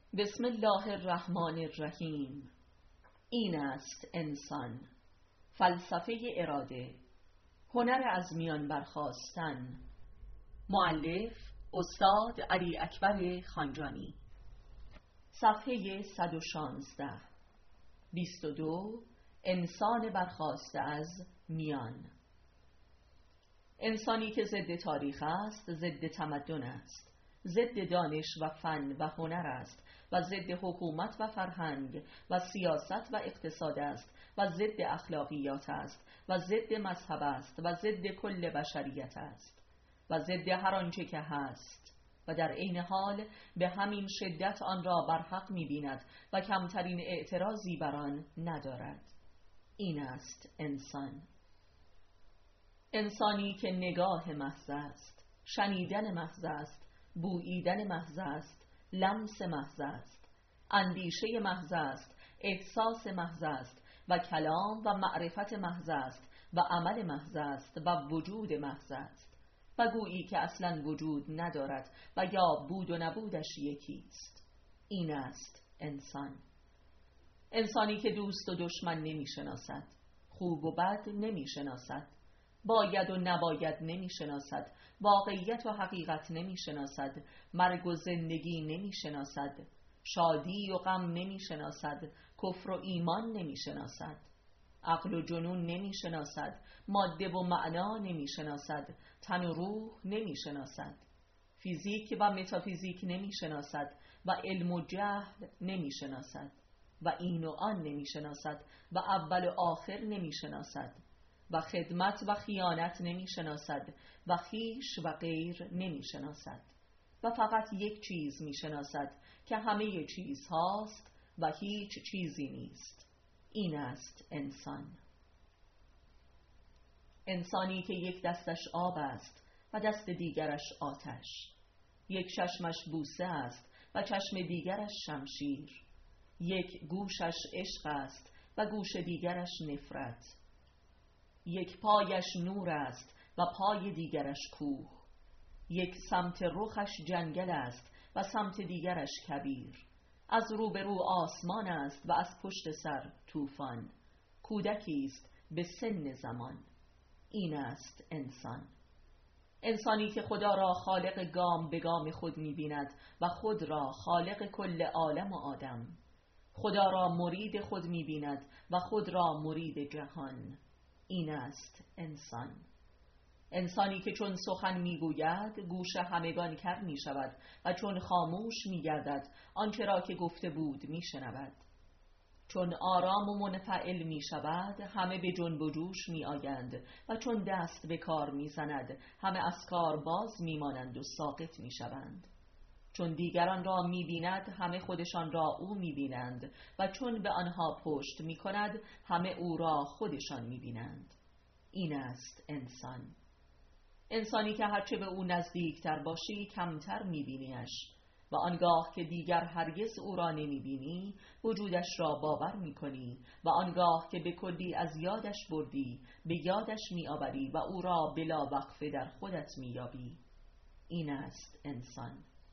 بسم الله الرحمن الرحیم. این است انسان. فلسفه اراده. هنر از میان برخاستن. مؤلف استاد علی اکبر خانجانی. صفحه 116. 22. انسان برخاسته از میان. انسانی که ضد تاریخ است، ضد تمدن است، ضد دانش و فن و هنر است و ضد حکومت و فرهنگ و سیاست و اقتصاد است و ضد اخلاقیات است و ضد مذهب است و ضد کل بشریت است و ضد هر آنچه که هست و در عین حال به همین شدت آن را برحق می‌بیند و کمترین اعتراضی بر آن ندارد. این است انسان. انسانی که نگاه محض است، شنیدن محض است، بوییدن محض است، لمس محض است، اندیشه محض است، احساس محض است و کلام و معرفت محض است و عمل محض است و وجود محض است و گویی که اصلا وجود ندارد و یا بود و نبودش یکیست. این است انسان. انسانی که دوست و دشمن نمی‌شناسد، خوب و بد نمی‌شناسد، باید و نباید نمی‌شناسد، واقعیت و حقیقت نمی‌شناسد، مرگ و زندگی نمی‌شناسد، شادی و غم نمی‌شناسد، کفر و ایمان نمی‌شناسد، عقل و جنون نمی‌شناسد، ماده و معنا نمی‌شناسد، تن و روح نمی‌شناسد، فیزیک و متافیزیک نمی‌شناسد و علم و جهل نمی‌شناسد و این و آن نمی‌شناسد و اول و آخر نمی‌شناسد و خدمت و خیانت نمی‌شناسد و خویش و غیر نمی‌شناسد و فقط یک چیز می‌شناسد که همه چیزهاست و هیچ چیزی نیست. این است انسان. انسانی که یک دستش آب است و دست دیگرش آتش، یک چشمش بوسه است و چشم دیگرش شمشیر، یک گوشش عشق است و گوش دیگرش نفرت، یک پایش نور است و پای دیگرش کوه، یک سمت رخش جنگل است و سمت دیگرش کویر، از روبرو آسمان است و از پشت سر طوفان، کودکی است به سن زمان. این است انسان. انسانی که خدا را خالق گام به گام خود می‌بیند و خود را خالق کل عالم و آدم، خدا را مرید خود می‌بیند و خود را مرید جهان. این است انسان. انسانی که چون سخن میگوید گوش همگان کر می شود و چون خاموش می گردد آنچه را که گفته بود می شنود. چون آرام و منفعل می شود همه به جنب و جوش می آیند و چون دست به کار می زند همه از کار باز می مانند و ساقط می شوند. چون دیگران را می بیند همه خودشان را او می بینند و چون به آنها پشت می کند همه او را خودشان می بینند. این است انسان. انسانی که هرچه به او نزدیکتر باشی کمتر می بینیش و آنگاه که دیگر هرگز او را نمی بینی وجودش را باور می کنی و آنگاه که به کلی از یادش بردی به یادش می آوری و او را بلا وقفه در خودت می یابی. این است انسان.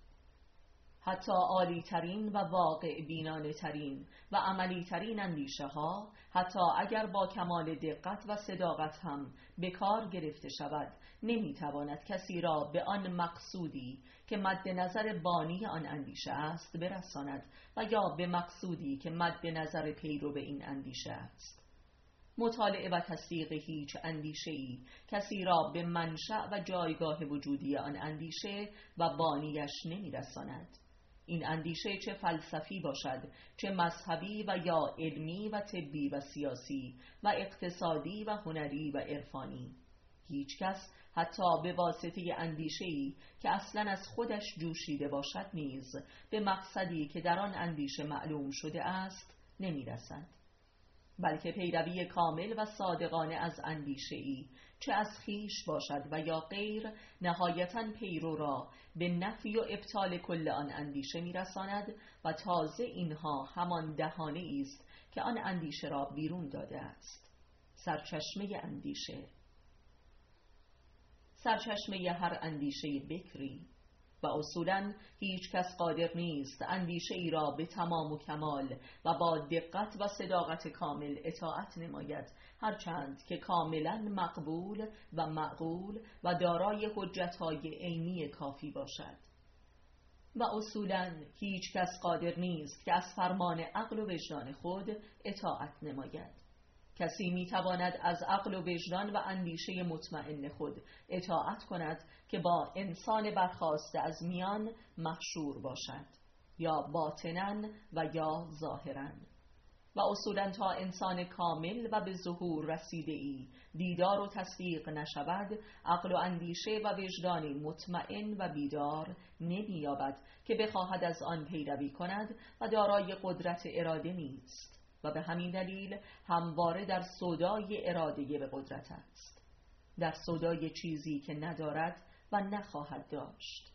حتی عالی ترین و واقع بینانه ترین و عملی ترین اندیشه ها حتی اگر با کمال دقت و صداقت هم به کار گرفته شود نمیتواند کسی را به آن مقصودی که مد نظر بانی آن اندیشه است برساند و یا به مقصودی که مد نظر پیرو به این اندیشه است. مطالعه و تصدیق هیچ اندیشه‌ای کسی را به منشأ و جایگاه وجودی آن اندیشه و بانیش نمیرساند. این اندیشه چه فلسفی باشد، چه مذهبی و یا علمی و طبی و سیاسی و اقتصادی و هنری و عرفانی، هیچ کس حتی به واسطه اندیشه‌ای که اصلاً از خودش جوشیده باشد نیز به مقصدی که در آن اندیشه معلوم شده است نمیرسد، بلکه پیروی کامل و صادقانه از اندیشه‌ای چه از خیش باشد و یا غیر نهایتاً پیرو را به نفی و ابطال کل آن اندیشه میرساند و تازه اینها همان دهانه است که آن اندیشه را بیرون داده است. سرچشمه اندیشه، سرچشمه هر اندیشه بکری و و اصولاً هیچ کس قادر نیست اندیشه ای را به تمام و کمال و با دقت و صداقت کامل اطاعت نماید، هرچند که کاملاً مقبول و معقول و دارای حجت‌های عینی کافی باشد. و اصولاً هیچ کس قادر نیست که از فرمان عقل و وجدان خود اطاعت نماید. کسی میتواند از عقل و وجدان و اندیشه مطمئن خود اطاعت کند که با انسان برخاسته از میان محشور باشد، یا باطناً و یا ظاهراً. و اصولاً تا انسان کامل و به ظهور رسیده ای دیدار و تصدیق نشود، عقل و اندیشه و وجدانی مطمئن و بیدار نمی‌یابد که بخواهد از آن پیروی کند و دارای قدرت اراده نیست و به همین دلیل همواره در سودای اراده به قدرت است، در سودای چیزی که ندارد و نخواهد داشت.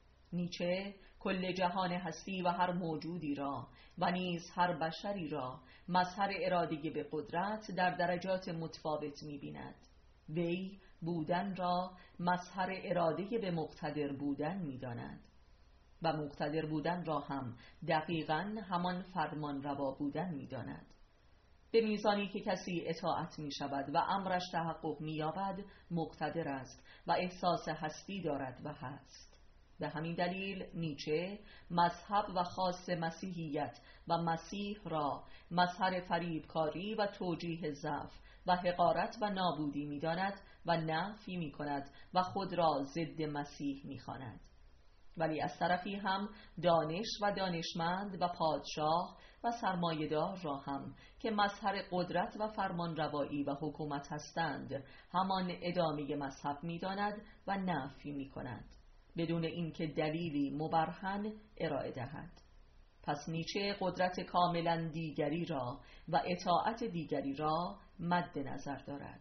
نیچه کل جهان هستی و هر موجودی را و نیز هر بشری را مظهر اراده به قدرت در درجات متفاوت می‌بیند. وی بودن را مظهر اراده به مقتدر بودن می‌داند و مقتدر بودن را هم دقیقاً همان فرمان روا بودن می‌داند. به میزانی که کسی اطاعت می شود و امرش تحقق می یابد مقتدر است و احساس هستی دارد و هست. به همین دلیل نیچه مذهب و خاص مسیحیت و مسیح را مظهر فریبکاری و توجیه ضعف و حقارت و نابودی می داند و نفی می کند و خود را ضد مسیح می خواند. ولی از طرفی هم دانش و دانشمند و پادشاه و سرمایه‌دار را هم که مظهر قدرت و فرمان روایی و حکومت هستند همان ادامه مذهب می داند و نفی می کند، بدون اینکه دلیلی مبرهن ارائه دهد. پس نیچه قدرت کاملا دیگری را و اطاعت دیگری را مد نظر دارد.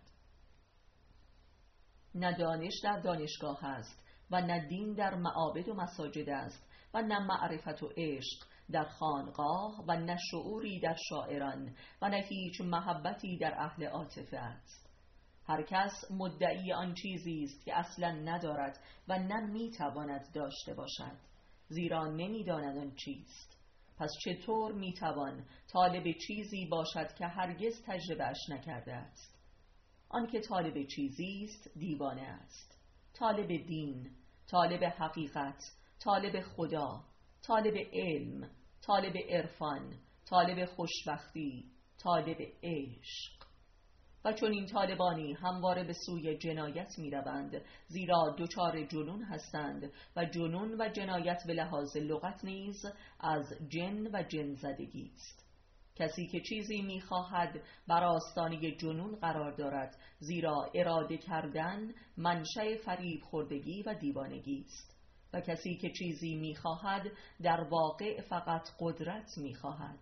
نه دانش در دانشگاه است و نه دین در معابد و مساجد است و نه معرفت و عشق در خانقاه و نه شعوری در شاعران و نه هیچ محبتی در اهل عاطفه است. هر کس مدعی آن چیزی است که اصلا ندارد و نه میتواند داشته باشد، زیرا نمیداند آن چیست. پس چطور میتوان طالب چیزی باشد که هرگز تجربه‌اش نکرده است؟ آن که طالب چیزی است دیوانه است. طالب دین، طالب حقیقت، طالب خدا، طالب علم، طالب عرفان، طالب خوشبختی، طالب عشق. و چون این طالبانی همواره به سوی جنایت می روند، زیرا دچار جنون هستند و جنون و جنایت به لحاظ لغت نیز از جن و جن زدگی است. کسی که چیزی می خواهد بر آستانه جنون قرار دارد، زیرا اراده کردن منشأ فریب خوردگی و دیوانگی است. و کسی که چیزی می خواهد در واقع فقط قدرت می خواهد.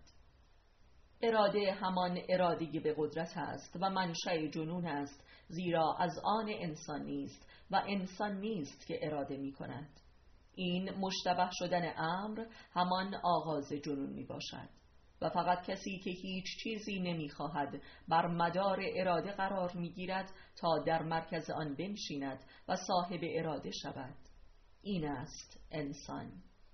اراده همان اراده به قدرت است و منشأ جنون است، زیرا از آن انسان نیست و انسان نیست که اراده می کند. این مشتبه شدن امر همان آغاز جنون می باشد و فقط کسی که هیچ چیزی نمی خواهد بر مدار اراده قرار می گیرد تا در مرکز آن بنشیند و صاحب اراده شود. این است انسان.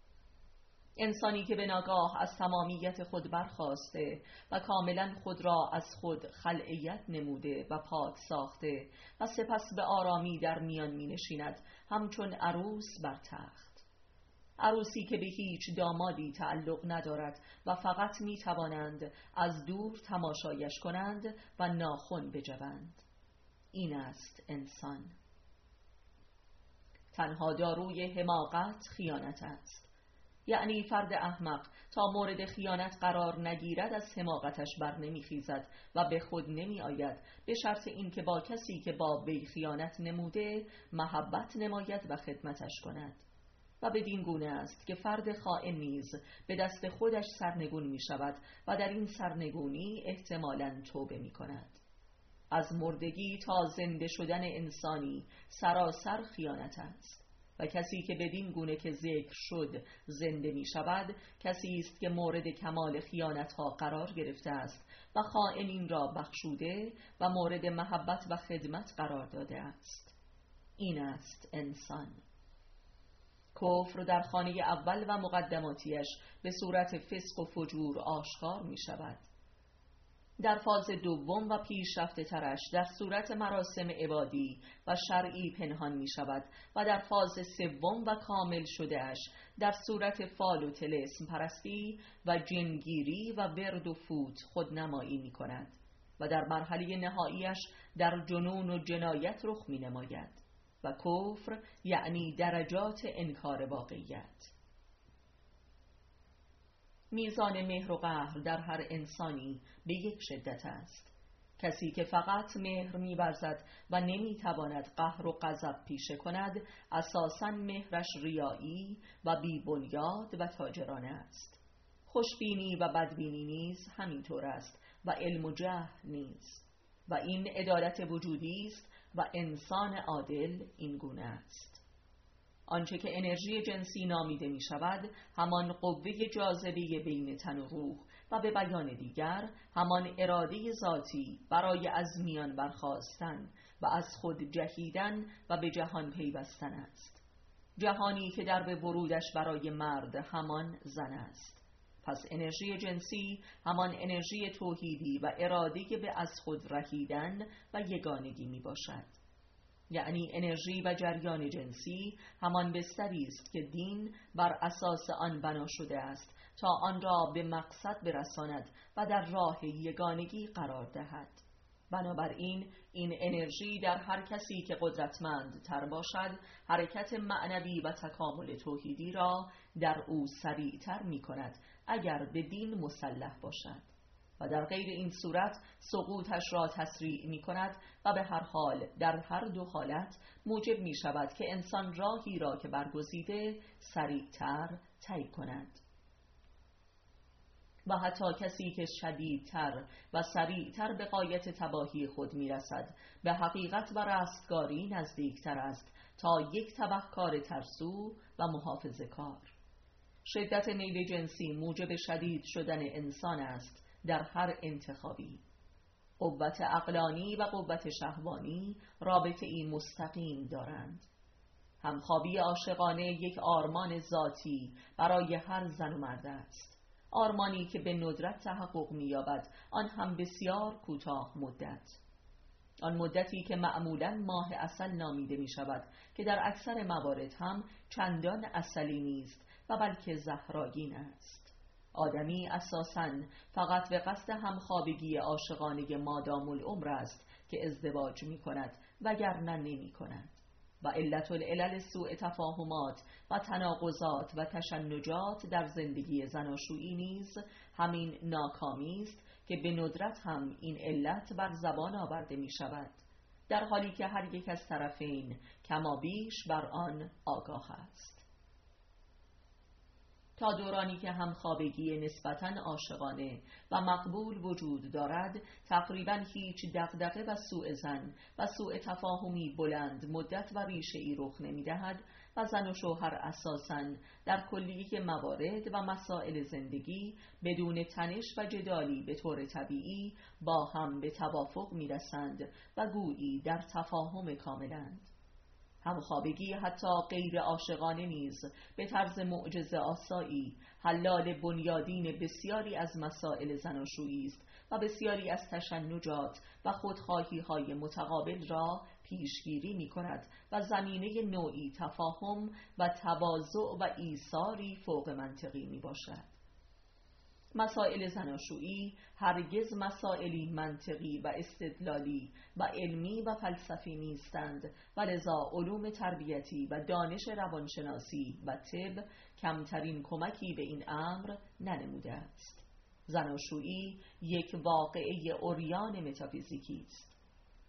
انسانی که به ناگاه از تمامیت خود برخاسته و کاملا خود را از خود خلعیت نموده و پاک ساخته و سپس به آرامی در میان می نشیند همچون عروس بر تخت. عروسی که به هیچ دامادی تعلق ندارد و فقط می توانند از دور تماشایش کنند و ناخن بجوند. این است انسان. تنها داروی حماقت خیانت است. یعنی فرد احمق تا مورد خیانت قرار نگیرد از حماقتش بر نمیخیزد و به خود نمی آید، به شرط اینکه با کسی که با وی خیانت نموده محبت نماید و خدمتش کند. و بدین گونه است که فرد خائن نیز به دست خودش سرنگون می شود و در این سرنگونی احتمالاً توبه می کند. از مردگی تا زنده شدن انسانی سراسر خیانت است و کسی که بدین گونه که ذکر شد زنده می شود کسی است که مورد کمال خیانت ها قرار گرفته است و خائنین را بخشوده و مورد محبت و خدمت قرار داده است. این است انسان. کفر در خانه اول و مقدماتیش به صورت فسق و فجور آشکار می شود. در فاز دوم و پیشرفته ترش در صورت مراسم عبادی و شرعی پنهان می شود و در فاز سوم و کامل شده اش در صورت فال و طلسم پرستی و جنگیری و ورد و فوت خودنمایی می کند و در مرحله نهاییش در جنون و جنایت رخ می نماید و کفر یعنی درجات انکار واقعیت. میزان مهر و قهر در هر انسانی به یک شدت است. کسی که فقط مهر می‌ورزد و نمی‌تواند قهر و غضب پیشه کند، اساساً مهرش ریایی و بی‌بنیاد و تاجرانه است. خوشبینی و بدبینی نیز همینطور است و علم و جهل نیز، و این عدالت وجودی است و انسان عادل این گونه است. آنچه که انرژی جنسی نامیده می شود همان قوه جاذبه بین تن و روح و به بیان دیگر همان اراده ذاتی برای از میان برخاستن و از خود جهیدن و به جهان پیوستن است. جهانی که در به ورودش برای مرد همان زن است. پس انرژی جنسی همان انرژی توحیدی و اراده به از خود رهیدن و یگانگی می باشد. یعنی انرژی و جریان جنسی همان بستری است که دین بر اساس آن بنا شده است تا آن را به مقصد برساند و در راه یگانگی قرار دهد. بنابراین این انرژی در هر کسی که قدرتمند تر باشد حرکت معنوی و تکامل توحیدی را در او سریعتر می کند اگر به دین مسلح باشد، و در غیر این صورت سقوطش را تسریع می کند و به هر حال در هر دو حالت موجب می شود که انسان راهی را که برگزیده سریعتر طی کند. و حتی کسی که شدیدتر و سریعتر به غایت تباهی خود می رسد به حقیقت و رستگاری نزدیکتر است تا یک تبهکار ترسو و محافظه کار. شدت میل جنسی موجب شدید شدن انسان است در هر انتخابی. قوت عقلانی و قوت شهوانی رابطه ای مستقیم دارند. همخوابی عاشقانه یک آرمان ذاتی برای هر زن و مرد است، آرمانی که به ندرت تحقق می‌یابد، آن هم بسیار کوتاه مدت. آن مدتی که معمولاً ماه عسل نامیده می شود که در اکثر موارد هم چندان عسلی نیست و بلکه زهرآگین است. آدمی اساساً فقط به قصد همخوابگی عاشقانه مادام العمر است که ازدواج می کند وگرنه نمی کند. و علت العلل سوء تفاهمات و تناقضات و تشنجات در زندگی زناشویی نیز همین ناکامی است که به ندرت هم این علت بر زبان آورده می شود، در حالی که هر یک از طرفین کما بیش بر آن آگاه است. تا دورانی که همخوابگی نسبتاً عاشقانه و مقبول وجود دارد، تقریباً هیچ دغدغه و سوء ظن و سوء تفاهمی بلند مدت و ریشه‌ای رخ نمی‌دهد و زن و شوهر اساساً در کلیه موارد و مسائل زندگی بدون تنش و جدالی به طور طبیعی با هم به توافق می‌رسند و گویی در تفاهم کاملاً. همخوابگی حتی غیر عاشقانه نیز به طرز معجزه آسایی حلال بنیادین بسیاری از مسائل زناشویی است و بسیاری از تشنجات و خودخواهی‌های متقابل را پیشگیری می‌کند و زمینه نوعی تفاهم و تواضع و ایثاری فوق منطقی میباشد. مسائل زناشویی هرگز مسائلی منطقی و استدلالی و علمی و فلسفی نیستند و لذا علوم تربیتی و دانش روانشناسی و طب کمترین کمکی به این امر ننموده است. زناشویی یک واقعه عریان متافیزیکی است.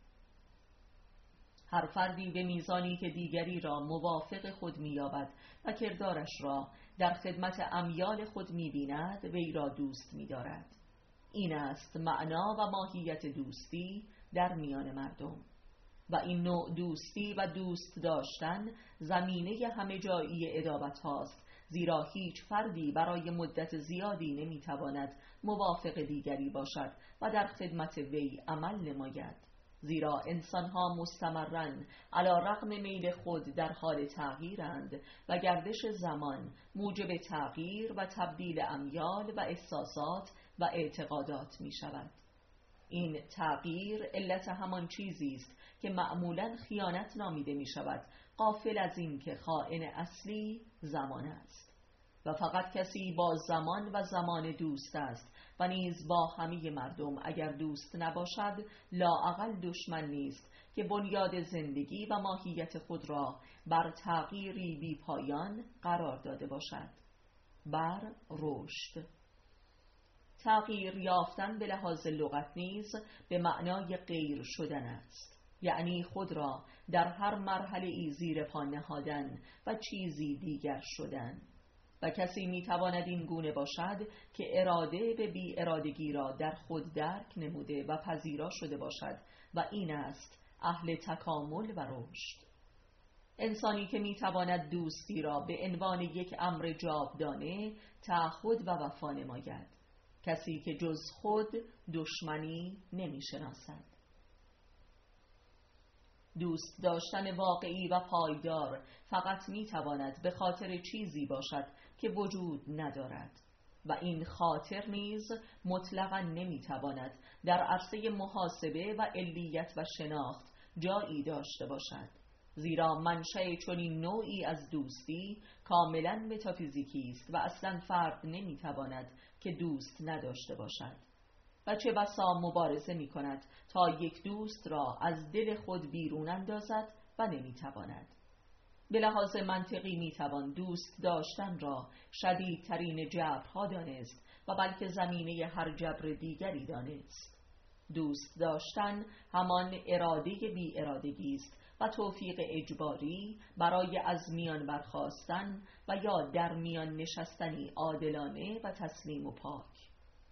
هر فردی به میزانی که دیگری را موافق خود می‌یابد و کردارش را در خدمت امیال خود می‌بیند، وی را دوست می‌دارد. این است معنا و ماهیت دوستی در میان مردم، و این نوع دوستی و دوست داشتن زمینه همه جایی عداوت هاست، زیرا هیچ فردی برای مدت زیادی نمی‌تواند موافق دیگری باشد و در خدمت وی عمل نماید. زیرا انسانها مستمراً علی رغم میل خود در حال تغییرند و گردش زمان موجب تغییر و تبدیل امیال و احساسات و اعتقادات می شود. این تغییر علت همان چیزی است که معمولاً خیانت نامیده می شود، غافل از این که خائن اصلی زمان است و فقط کسی با زمان و زمان دوست است و نیز با همه مردم اگر دوست نباشد لااقل دشمن نیست که بنیاد زندگی و ماهیت خود را بر تغییری بی پایان قرار داده باشد. بر رشد. تغییر یافتن به لحاظ لغت نیز به معنای غیر شدن است، یعنی خود را در هر مرحله ای زیر پا نهادن و چیزی دیگر شدن. و کسی میتواند این گونه باشد که اراده به بی ارادگی را در خود درک نموده و پذیرا شده باشد و این است اهل تکامل و رشد. انسانی که میتواند دوستی را به عنوان یک امر جاودانه تعهد و وفا نماید، کسی که جز خود دشمنی نمیشناسد. دوست داشتن واقعی و پایدار فقط میتواند به خاطر چیزی باشد که وجود ندارد و این خاطر نیز مطلقاً نمیتواند در عرصه محاسبه و علیت و شناخت جایی داشته باشد، زیرا منشأ چنین نوعی از دوستی کاملاً متافیزیکی است و اصلاً فرد نمیتواند که دوست نداشته باشد و چه بسا مبارزه می کند تا یک دوست را از دل خود بیرون اندازد و نمیتواند. به لحاظ منطقی میتوان دوست داشتن را شدیدترین جبرها دانست و بلکه زمینه هر جبر دیگری دانست. دوست داشتن همان اراده بی ارادگی است و توفیق اجباری برای از میان برخاستن و یا در میان نشستنی عادلانه و تسلیم و پاک.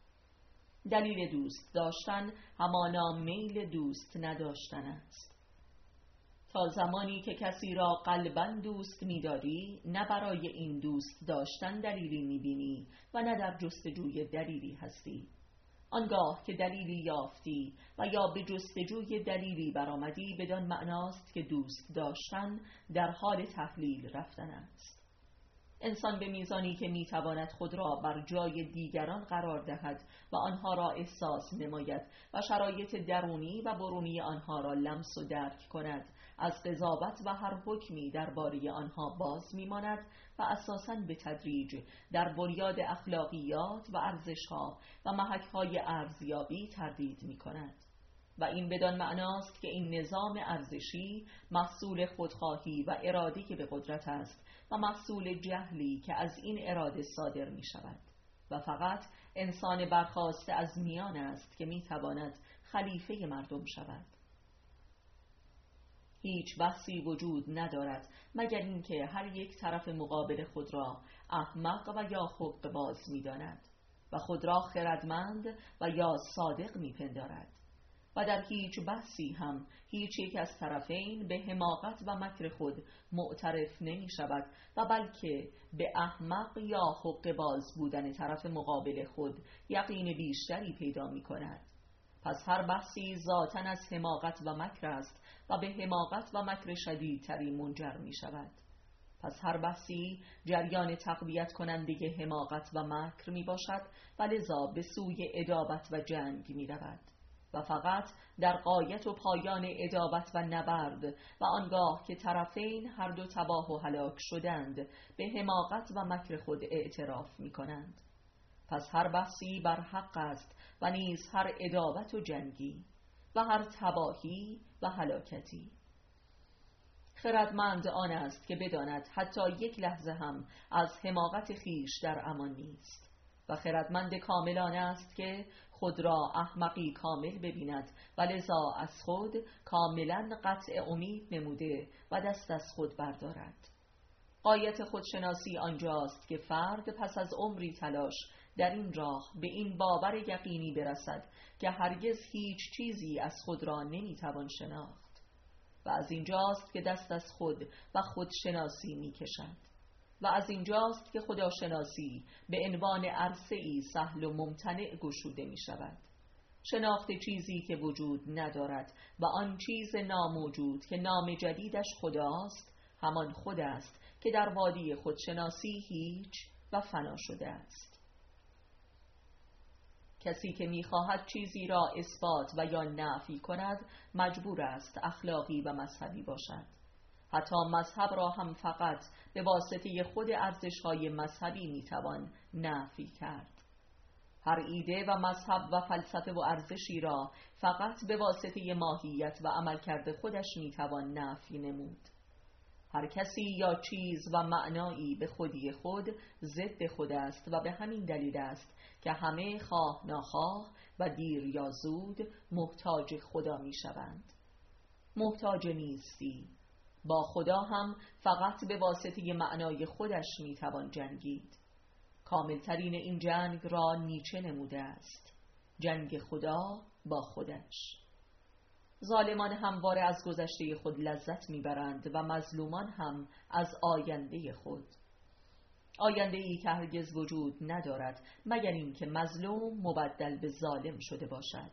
دلیل دوست داشتن همانا میل دوست نداشتن است. تا زمانی که کسی را قلباً دوست می‌داری، نه برای این دوست داشتن دلیلی می‌بینی و نه در جستجوی دلیلی هستی. آنگاه که دلیلی یافتی و یا به جستجوی دلیلی برآمدی، بدان معناست که دوست داشتن در حال تحلیل رفتن است. انسان به میزانی که میتواند خود را بر جای دیگران قرار دهد و آنها را احساس نماید و شرایط درونی و برونی آنها را لمس و درک کند، از قضاوت و هر حکمی درباره آنها باز میماند و اساساً به تدریج در بنیاد اخلاقیات و ارزشها و محک‌های ارزیابی تردید میکند. و این بدان معناست که این نظام ارزشی محصول خودخواهی و ارادی که به قدرت است و محصول جهلی که از این اراده صادر می شود و فقط انسان برخاسته از میان است که می تواند خلیفه مردم شود. هیچ بحثی وجود ندارد مگر اینکه هر یک طرف مقابل خود را احمق و یا حقه‌باز می داند و خود را خردمند و یا صادق می پندارد. و در هیچ بحثی هم هیچ یک از طرفین به حماقت و مکر خود معترف نمی شود و بلکه به احمق یا حقه‌باز بودن طرف مقابل خود یقین بیشتری پیدا می کند. پس هر بحثی ذاتاً از حماقت و مکر است و به حماقت و مکر شدیدتری منجر می شود. پس هر بحثی جریان تقویت کننده حماقت و مکر می باشد و لذا به سوی عداوت و جنگ می رود و فقط در غایت و پایان عداوت و نبرد و آنگاه که طرفین هر دو تباه و هلاک شدند به حماقت و مکر خود اعتراف می کنند. پس هر بحثی بر حق است و نیز هر عداوت و جنگی و هر تباهی و هلاکتی. خردمند آن است که بداند حتی یک لحظه هم از حماقت خیش در امان نیست و خردمند کامل آن است که خود را احمقی کامل ببیند و لذا از خود کاملا قطع امید نموده و دست از خود بردارد. غایت خودشناسی آنجاست که فرد پس از عمری تلاش در این راه به این باور یقینی برسد که هرگز هیچ چیزی از خود را نمیتوان شناخت و از اینجاست که دست از خود و خودشناسی میکشد و از اینجاست که خداشناسی به عنوان عرصه‌ای سهل و ممتنع گشوده می شود. شناخت چیزی که وجود ندارد و آن چیز ناموجود که نام جدیدش خداست همان خود است که در وادی خودشناسی هیچ و فنا شده است. کسی که می‌خواهد چیزی را اثبات و یا نفی کند مجبور است اخلاقی و مذهبی باشد. حتی مذهب را هم فقط به واسطه خود ارزش‌های مذهبی می‌توان نفی کرد. هر ایده و مذهب و فلسفه و ارزشی را فقط به واسطه ماهیت و عملکرد خودش میتوان نفی نمود. هر کسی یا چیز و معنایی به خودی خود ضد خود است و به همین دلیل است که همه خواه ناخواه و دیر یا زود محتاج خدا میشوند. محتاج نیستی. با خدا هم فقط به واسطه معنای خودش میتوان جنگید. کاملترین این جنگ را نیچه نموده است: جنگ خدا با خودش. ظالمان همواره از گذشته خود لذت میبرند و مظلومان هم از آینده خود، آینده ای که هرگز وجود ندارد مگر اینکه مظلوم مبدل به ظالم شده باشد.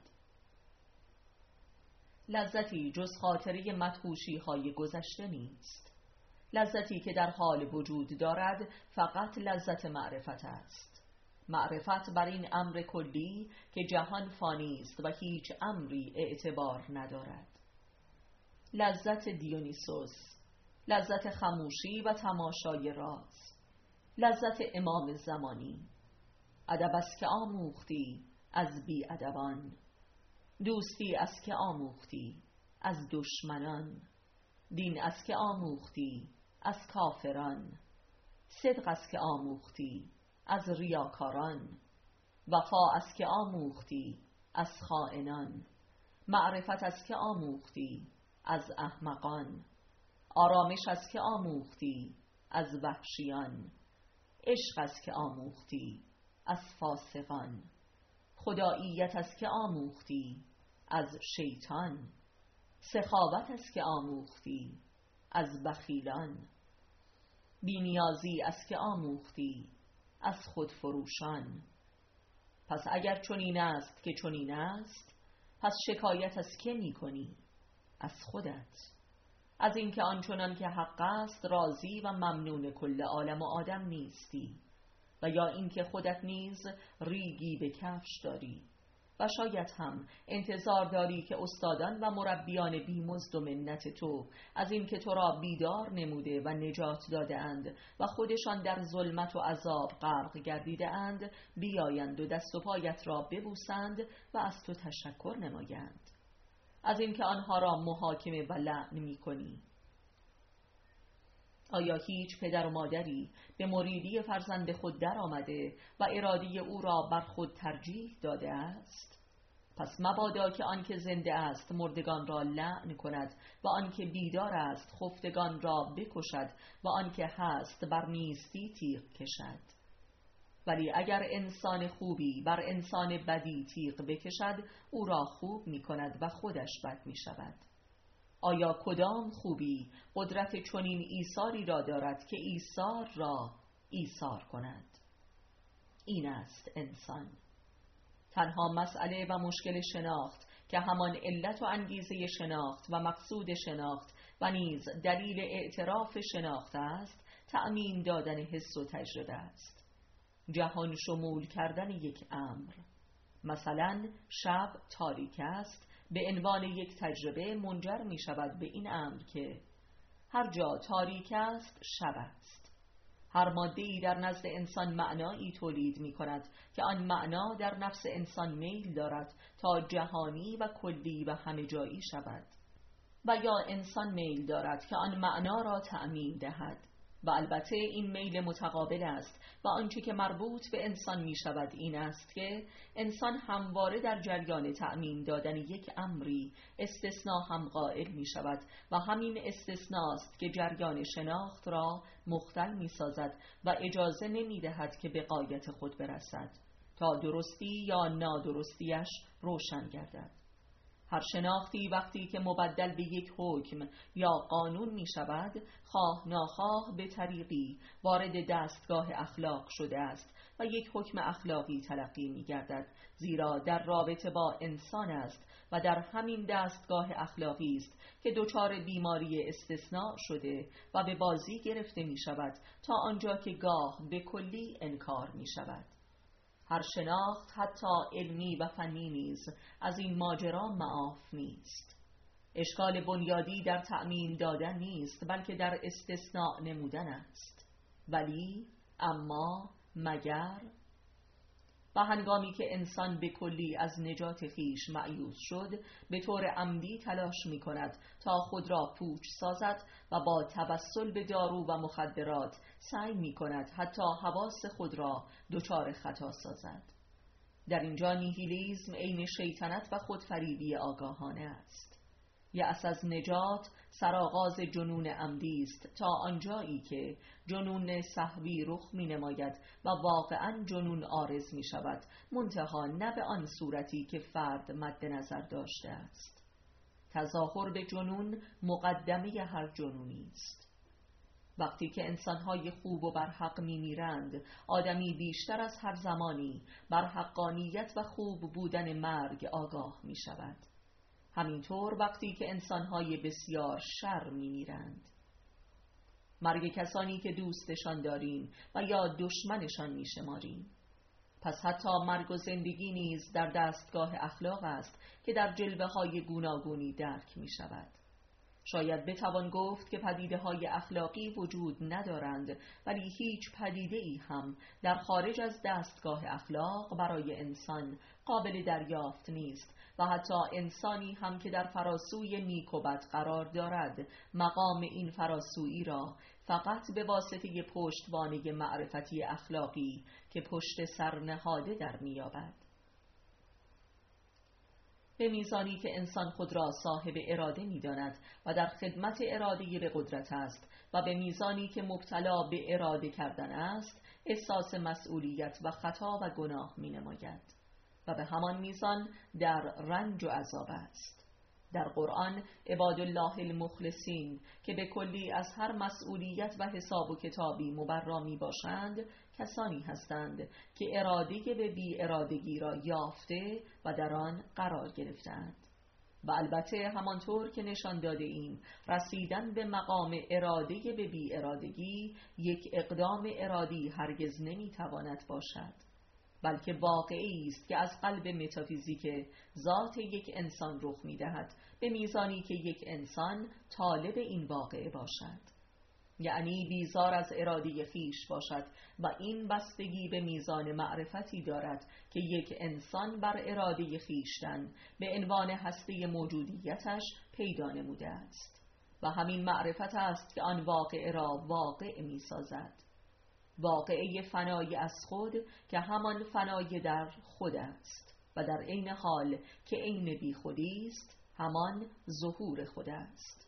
لذتی جز خاطره مدهوشی های گذشته نیست. لذتی که در حال وجود دارد فقط لذت معرفت است. معرفت بر این امر کلی که جهان فانی است و هیچ امری اعتبار ندارد. لذت دیونیسوس، لذت خموشی و تماشای راز، لذت امام زمانی. ادب است که آموختی از بی ادبان، دوستی است که آموختی از دشمنان، دین است که آموختی از کافران، صدق است که آموختی از ریاکاران، وفا است که آموختی از خائنان، معرفت است که آموختی از احمقان، آرامش است که آموختی از وحشیان، عشق است که آموختی از فاسقان، خداییت است که آموختی از شیطان، سخاوت است که آموختی از بخیلان، بی‌نیازی است که آموختی از خودفروشان. پس اگر چنین است که چنین است، پس شکایت از که می کنی؟ از خودت، از اینکه آنچنان که حق است راضی و ممنون کل عالم و آدم نیستی، و یا اینکه خودت نیز ریگی به کفش داری و شاید هم انتظار داری که استادان و مربیان بیمزد و منت تو از این که تو را بیدار نموده و نجات داده اند و خودشان در ظلمت و عذاب غرق گردیده اند بیایند و دست و پایت را ببوسند و از تو تشکر نمایند، از این که آنها را محاکمه و لعن می کنی. آیا هیچ پدر و مادری به مریدی فرزند خود در آمده و اراده او را بر خود ترجیح داده است؟ پس مبادا که آنکه زنده است مردگان را لعن کند و آنکه بیدار است خفتگان را بکشد و آنکه هست بر نیستی تیغ کشد. ولی اگر انسان خوبی بر انسان بدی تیغ بکشد او را خوب می کند و خودش بد می شود. آیا کدام خوبی قدرت چنین ایثاری را دارد که ایثار را ایثار کند؟ این است انسان. تنها مسئله و مشکل شناخت که همان علت و انگیزه شناخت و مقصود شناخت و نیز دلیل اعتراف شناخت است، تأمین دادن حس و تجربه است. جهان شمول کردن یک امر. مثلا شب تاریک است به عنوان یک تجربه منجر می شود به این امر که هر جا تاریک است شب است. هر ماده‌ای در نزد انسان معنایی تولید می کند که آن معنا در نفس انسان میل دارد تا جهانی و کلی و همه جایی شود، و یا انسان میل دارد که آن معنا را تأمین دهد، و البته این میل متقابل است و آنچه که مربوط به انسان می شود این است که انسان همواره در جریان تأمین دادن یک امری استثناء هم قائل می شود و همین استثناست که جریان شناخت را مختل می سازد و اجازه نمی دهد که به غایت خود برسد تا درستی یا نادرستیش روشن گردد. هر شناختی وقتی که مبدل به یک حکم یا قانون می شود، خواه ناخواه به طریقی وارد دستگاه اخلاق شده است و یک حکم اخلاقی تلقی می‌گردد، زیرا در رابطه با انسان است و در همین دستگاه اخلاقی است که دچار بیماری استثناء شده و به بازی گرفته می‌شود تا آنجا که گاه به کلی انکار می‌شود. هر شناخت حتی علمی و فنی نیز از این ماجرا معاف نیست. اشکال بنیادی در تأمین دادن نیست، بلکه در استثناء نمودن است. ولی، اما، مگر و هنگامی که انسان به کلی از نجات خویش مأیوس شد، به طور عمدی تلاش می کند تا خود را پوچ سازد و با توسل به دارو و مخدرات سعی می کند حتی حواس خود را دچار خطا سازد. در اینجا نیهیلیسم عین شیطنت و خودفریبی آگاهانه است. یأس از نجات سرآغاز جنون عمدی است تا آنجایی که جنون سهوی رخ می نماید و واقعاً جنون عارض می شود، منتها نه به آن صورتی که فرد مد نظر داشته است. تظاهر به جنون مقدمه هر جنونی است. وقتی که انسان‌های خوب و برحق می‌میرند، آدمی بیشتر از هر زمانی بر حقانیت و خوب بودن مرگ آگاه می شود. همینطور وقتی که انسان‌های بسیار شر می‌میرند. مرگ کسانی که دوستشان داریم و یا دشمنشان می‌شماریم. پس حتی مرگ و زندگی نیز در دستگاه اخلاق است که در جلوه‌های گوناگونی درک می‌شود. شاید بتوان گفت که پدیده‌های اخلاقی وجود ندارند، ولی هیچ پدیده‌ای هم در خارج از دستگاه اخلاق برای انسان قابل دریافت نیست و حتی انسانی هم که در فراسوی نیک و بد قرار دارد، مقام این فراسویی را فقط به واسطه پشتوانه معرفتی اخلاقی که پشت سر نهاده در می‌یابد. به میزانی که انسان خود را صاحب اراده می‌داند و در خدمت اراده به قدرت است و به میزانی که مبتلا به اراده کردن است، احساس مسئولیت و خطا و گناه می‌نماید و به همان میزان در رنج و عذاب است. در قرآن عباد الله المخلصین که به کلی از هر مسئولیت و حساب و کتابی مبرا می باشند، کسانی هستند که اراده به بی ارادگی را یافته و در آن قرار گرفتند. و البته همانطور که نشان داده ایم، رسیدن به مقام اراده به بی ارادگی یک اقدام ارادی هرگز نمی تواند باشد، بلکه واقعی است که از قلب متافیزیک ذات یک انسان رخ می دهد، به میزانی که یک انسان طالب این واقعه باشد، یعنی بیزار از اراده خیش باشد و این بستگی به میزان معرفتی دارد که یک انسان بر اراده خیشتن به عنوان هسته موجودیتش پیدا نموده است و همین معرفت است که آن واقعه را واقع می سازد. واقعه فنای از خود که همان فنای در خود است و در عین حال که عین بی خودی است، همان ظهور خود است.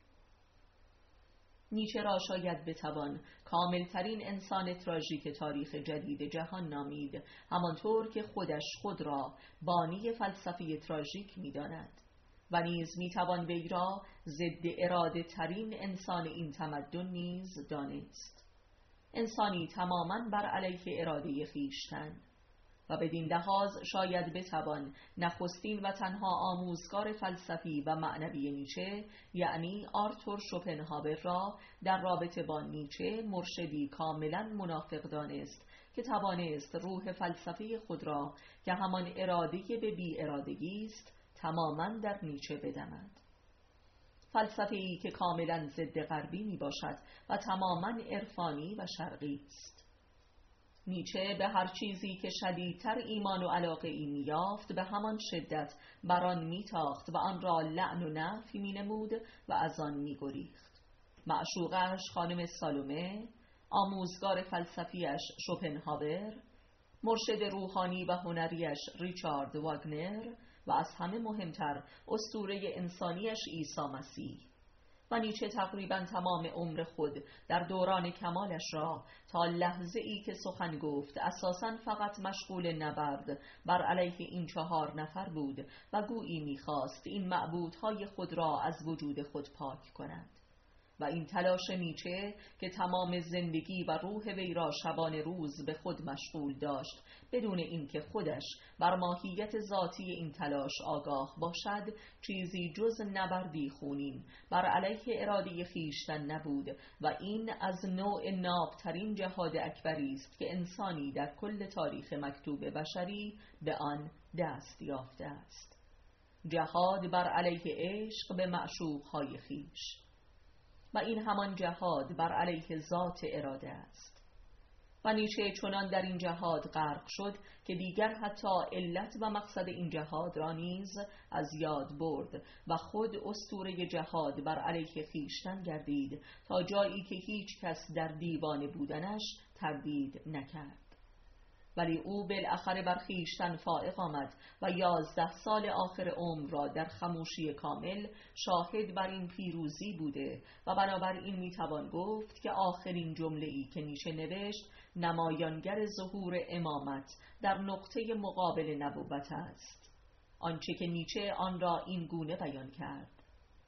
نیچه را شاید بتوان کاملترین انسان تراژیک تاریخ جدید جهان نامید، همانطور که خودش خود را بانی فلسفه تراژیک می‌داند و نیز می‌توان وی را ضد اراده ترین انسان این تمدن نیز دانست. انسانی تماماً بر علیه اراده خویشتن و بدین لحاظ شاید بتوان نخستین و تنها آموزگار فلسفی و معنوی نیچه، یعنی آرتور شوپنهاور را در رابطه با نیچه مرشدی کاملاً منافق دانست که توانست روح فلسفه خود را که همان اراده به بی ارادگی است تماماً در نیچه بدمد. فلسفه‌ای که کاملاً ضد غربی می باشد و تماماً عرفانی و شرقی است. نیچه به هر چیزی که شدیدتر ایمان و علاقه ای می یافت به همان شدت بر آن می تاخت و آن را لعن و نفی می نمود و از آن می گریخت. معشوقش خانم سالومه، آموزگار فلسفیش شوپنهاور، مرشد روحانی و هنریش ریچارد واگنر و از همه مهمتر اسطوره انسانیش عیسی مسیح. و نیچه تقریباً تمام عمر خود در دوران کمالش را تا لحظه ای که سخن گفت اساساً فقط مشغول نبرد بر علیه این 4 نفر بود و گویی می‌خواست این معبودهای خود را از وجود خود پاک کند. و این تلاش نیچه که تمام زندگی و روح وی را شبانه روز به خود مشغول داشت بدون اینکه خودش بر ماهیت ذاتی این تلاش آگاه باشد، چیزی جز نبردی خونین بر علیه اراده خویشتن نبود و این از نوع نابترین جهاد اکبری است که انسانی در کل تاریخ مکتوب بشری به آن دست یافته است. جهاد بر علیه عشق به معشوقهای خویش، و این همان جهاد بر علیه ذات اراده است. و نیچه چنان در این جهاد غرق شد که دیگر حتی علت و مقصد این جهاد را نیز از یاد برد و خود اسطوره جهاد بر علیه خویشتن گردید تا جایی که هیچ کس در دیوانه بودنش تردید نکرد. ولی او بالاخره بر خویشتن فائق آمد و 11 سال آخر عمر را در خموشی کامل شاهد بر این پیروزی بوده و بنابراین میتوان گفت که آخرین جمله‌ای که نیچه نوشت نمایانگر ظهور امامت در نقطه مقابل نبوت است. آنچه که نیچه آن را این گونه بیان کرد: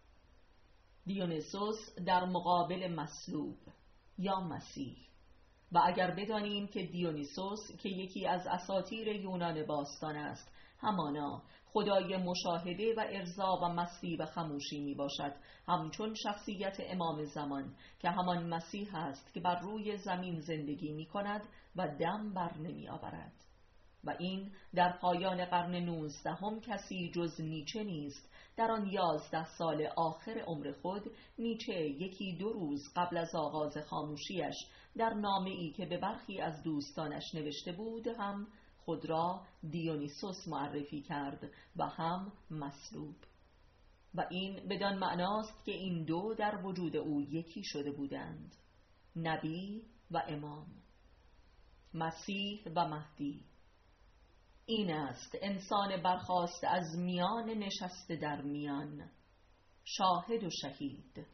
دیونیسوس در مقابل مصلوب یا مسیح. و اگر بدانیم که دیونیسوس که یکی از اساطیر یونان باستان است همانا خدای مشاهده و ارضا و مستی و خموشی می باشد، همچون شخصیت امام زمان که همان مسیح است که بر روی زمین زندگی می کند و دم بر نمی آورد. و این در پایان قرن 19 کسی جز نیچه نیست. در آن 11 سال آخر عمر خود نیچه 1-2 روز قبل از آغاز خاموشیش در نامه‌ای که به برخی از دوستانش نوشته بود هم خود را دیونیسوس معرفی کرد و هم مصلوب. و این بدان معناست که این دو در وجود او یکی شده بودند: نبی و امام، مسیح و مهدی. این است انسان برخاست از میان نشسته در میان، شاهد و شهید.